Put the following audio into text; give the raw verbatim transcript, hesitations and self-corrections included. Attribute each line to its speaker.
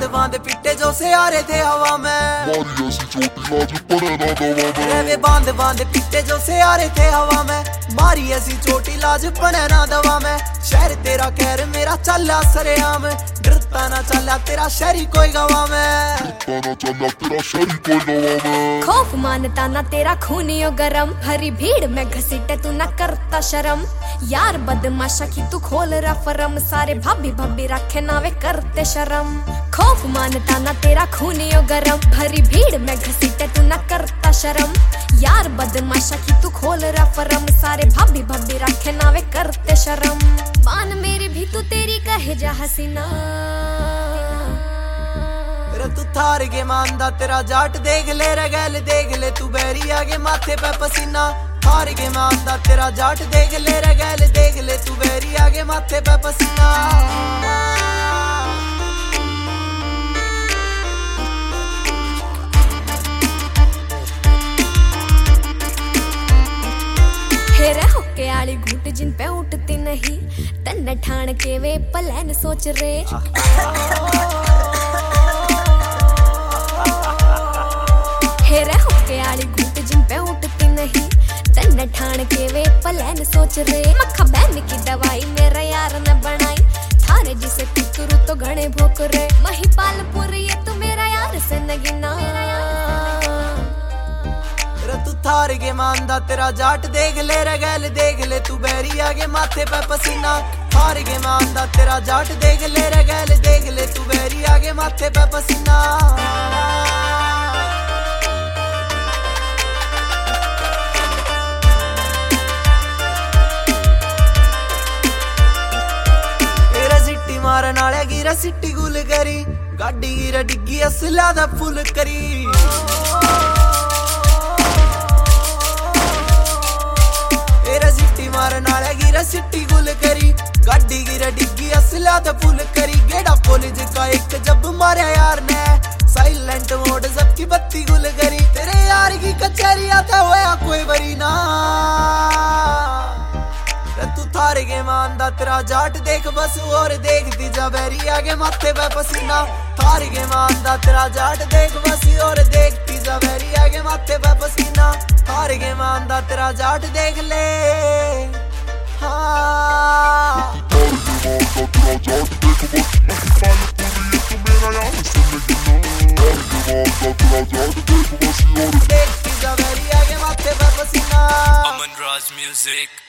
Speaker 1: बांध पिटे जो से आ रहे थे हवा में,
Speaker 2: मारी ऐसी चोटी लाज पड़े ना दवा में।
Speaker 1: वे बांध बांध पिटे जो से आ रहे थे हवा में, मारी ऐसी चोटी लाज पड़े ना दवा में। शहर तेरा कहर मेरा चला सरेआम, डरता ना चला तेरा शहरी कोई गवा में,
Speaker 2: डरता ना चला तेरा शहरी कोई गवा में।
Speaker 3: खौफ मानता ना तेरा खूनियो गरम, हरी भीड़ में घसीटे तू ना करता शर्म। यार बदमाशा की तू खोल रहा फरम, सारे भाभी भाभी रखे ना वे करते शर्म। खौफ मानता ना तेरा खूनियो गरम, भरी भीड़ में घसीटे तू ना करता शर्म। यार बदमाशा की तू खोल रहा फरम, सारे भाभी भाभी रखे ना वे करते शर्म। बान मेरी भी तू तेरी कहे जा हसीना,
Speaker 1: तू थार के मानदा तेरा जाट देख ले रे गैल देख ले, तू बैरी आगे माथे पे पसीना। थार के मानदा तेरा जाट देख ले रे गैल देख ले, तू बैरी आगे माथे पे पसीना।
Speaker 3: हेरे होके आली घूट जिन पे उठती नहीं, तन्ने ठाण के वे प्लान सोच रे। हेरे होके आली घूट जिन पे उठती नहीं, तन्ने ठाण के वे प्लान सोच रे। मक्खा बहन की दवाई मेरा यार ने बनाई, थारे जिसे तुतरू तो घणे भोक रे। महिपालपुर ये तू मेरा यार से नगीना,
Speaker 1: तू थार के मानदा तेरा जाट देख ले रे गैल देख ले, तू बैरी आगे माथे पे पसीना। थार के मानदा तेरा जाट देख ले रे गैल देख ले, तू बैरी आगे माथे पे पसीना। तेरा सिट्टी मारन वाले गिरा सिट्टी गुल करी, गाड़ी गिरा डिग्गी असला दा फुल करी। नाले गिरा सिट्टी गुल करी, गाड़ी गिरा डिग्गी असला तो फुल करी। गेड़ा कॉलेज का एक जब मारे यार ने, साइलेंट मोड सबकी बत्ती गुल करी। तेरे यार की कचहरी आता होया कोई बरी ना, तू थार के मानदा तेरा जाट देख बस और देखती जा बैरी आगे माथे पे पसीना। थार के मानदा तेरा जाट देख बस और देखती जा बैरी आगे माथे पे पसीना। थार के मानदा तेरा जाट देख ले हाँ। देखती जा बैरी आगे माथे पे पसीना।
Speaker 4: Aman Raz Music।